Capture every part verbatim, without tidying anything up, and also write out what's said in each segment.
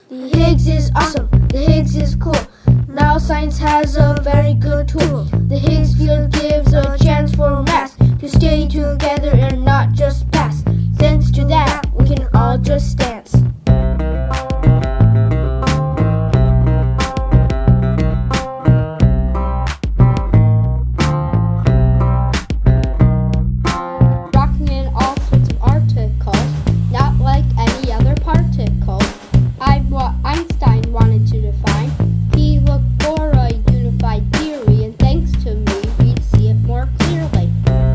The Higgs is awesome, the Higgs is cool. Now science has a very good tool. The Higgs field gives a chance for mass to stay together and not just pass. Thanks to that, we can all just dance. Rocking in all sorts of articles, not like any other particle. I'm what Einstein wanted to define. He looked for a unified theory, and thanks to me, we see it more clearly.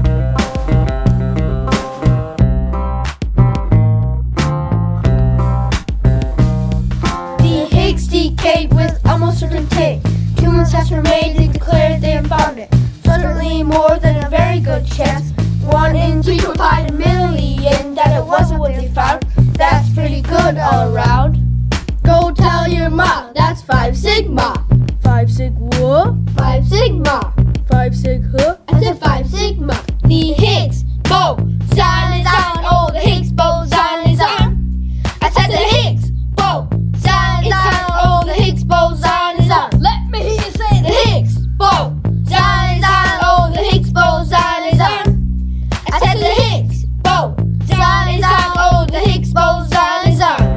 The Higgs decayed with almost certainty. Humans have remained and declared they have found it. Certainly more than a very good chance. One in three point five million that it wasn't what they found. That's pretty good all around. Go tell your mom, that's five sigma. Five sig what? Five sigma. Five sig huh? I said five sigma. The Higgs boson is on. Oh, the Higgs boson is on. I said the Higgs boson is on. Oh, the Higgs boson is on. Let me hear you say the Higgs boson is on. Oh, the Higgs boson is on. I said the Higgs boson is on. Oh, the Higgs boson is on.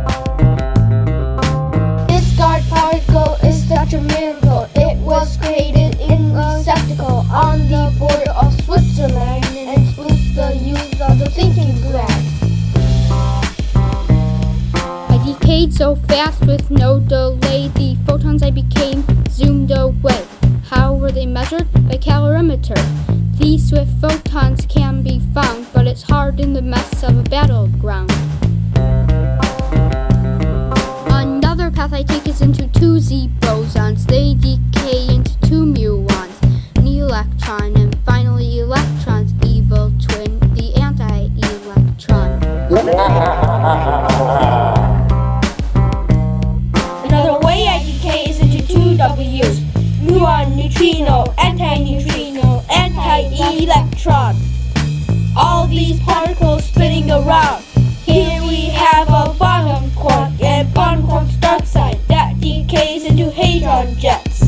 This God particle is such a miracle. It was created in a receptacle on the border of Switzerland and was the use of the thinking gland. I decayed so fast with no delay, the photons I became zoomed away. How were they measured? By calorimeter. These swift photons can be found, but it's hard in the mess of a battleground. Another path I take is into two Z bosons. They decay into two muons, an electron, and finally electrons, evil twin, the anti-electron. Another way I decay is into two W's. Muon, neutrino, anti-neutrino, anti-electron. All these particles spinning around. Here we have a bottom quark and bottom quark's dark side that decays into hadron jets.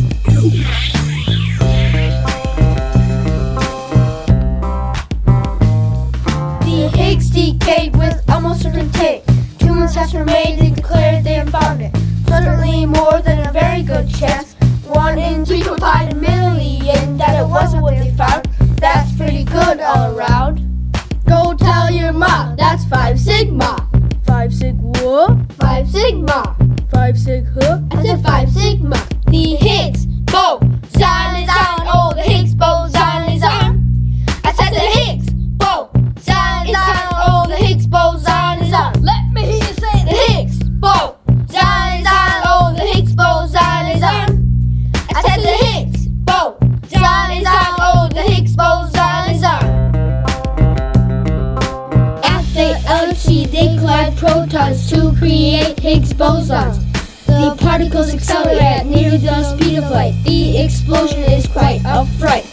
The Higgs decayed with almost certainty. Humans have remained and declared they have found it. Certainly more than a very good chance. One in three point five million that it wasn't what they found. That's pretty good all around. Go tell your mom, that's five sigma. Five sig what? Five sigma. Five sig huh? I said five sigma. The Higgs boson is on. Oh, the Higgs boson is on. I said the Higgs boson is on. Oh, the Higgs boson is on. Let me hear you say the Higgs boson is on. Oh, the Higgs boson is on. I said the Higgs boson is on. Oh, the Higgs boson is on. At the L H C, they collide protons to create Higgs bosons. The particles accelerate at nearly the speed of light. The explosion is quite a fright.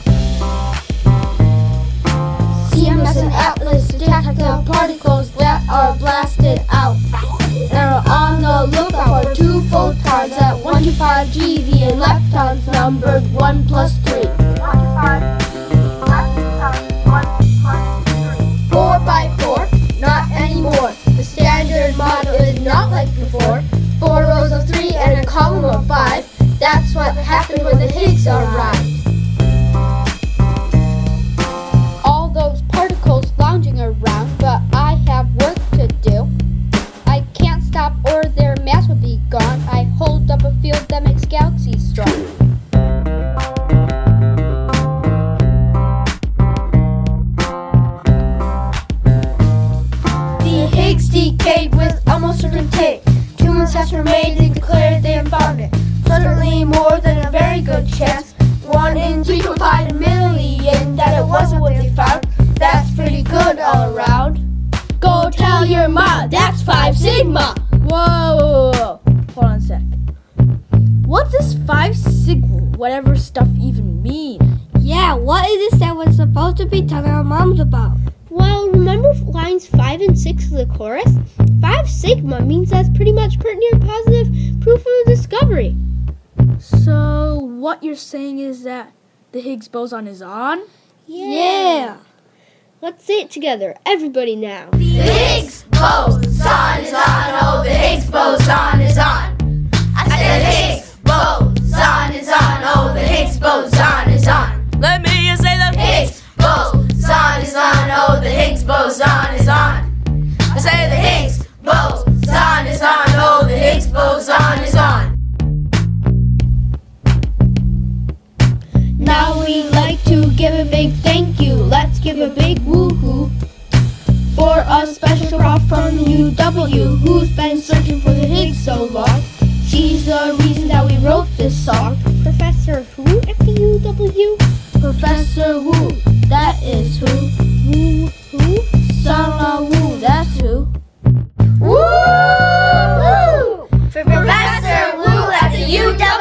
C M S and Atlas detect the particles that are blasted out and are on the lookout for two photons at one to five G. The electrons numbered one plus three. four by four, not anymore. The standard model is not like before. Four rows of three and a column of five. That's what happened when the Higgs arrived. All those particles lounging around, but I have work to do. I can't stop or their mass will be gone. I hold up a field that makes galaxies strong. The Higgs decayed with almost certainty. Humans have remained and declared they have found it. Certainly more than a very good chance. One in three point five million that it wasn't what they found. That's pretty good all around. Go tell your mom, that's five sigma. Whoa, whoa, whoa, whoa. Hold on a sec. What does five sig whatever stuff even mean? Yeah, what is this that we're supposed to be telling our moms about? Well, remember remember lines five and six of the chorus? Five sigma means that's pretty much pretty near positive proof of the discovery. So what you're saying is that the Higgs boson is on? Yeah. Let's say it together, everybody now. The Higgs boson is on. Oh, the Higgs boson is on. I said the Higgs boson is on. Oh, the Higgs boson is on. Let me hear you say the Higgs boson is on. Oh, the Higgs boson is on. I say the Higgs boson is on. Oh, the Higgs boson is on. Now we'd like to give a big thank you. Let's give a big woohoo for a special prof from U W who's been searching for the Higgs so long. She's the reason that we wrote this song. Professor who at the U W? Professor Wu, that is who. Who? Who? Sana Wu, that's who. Woo! For Professor Wu at the U W.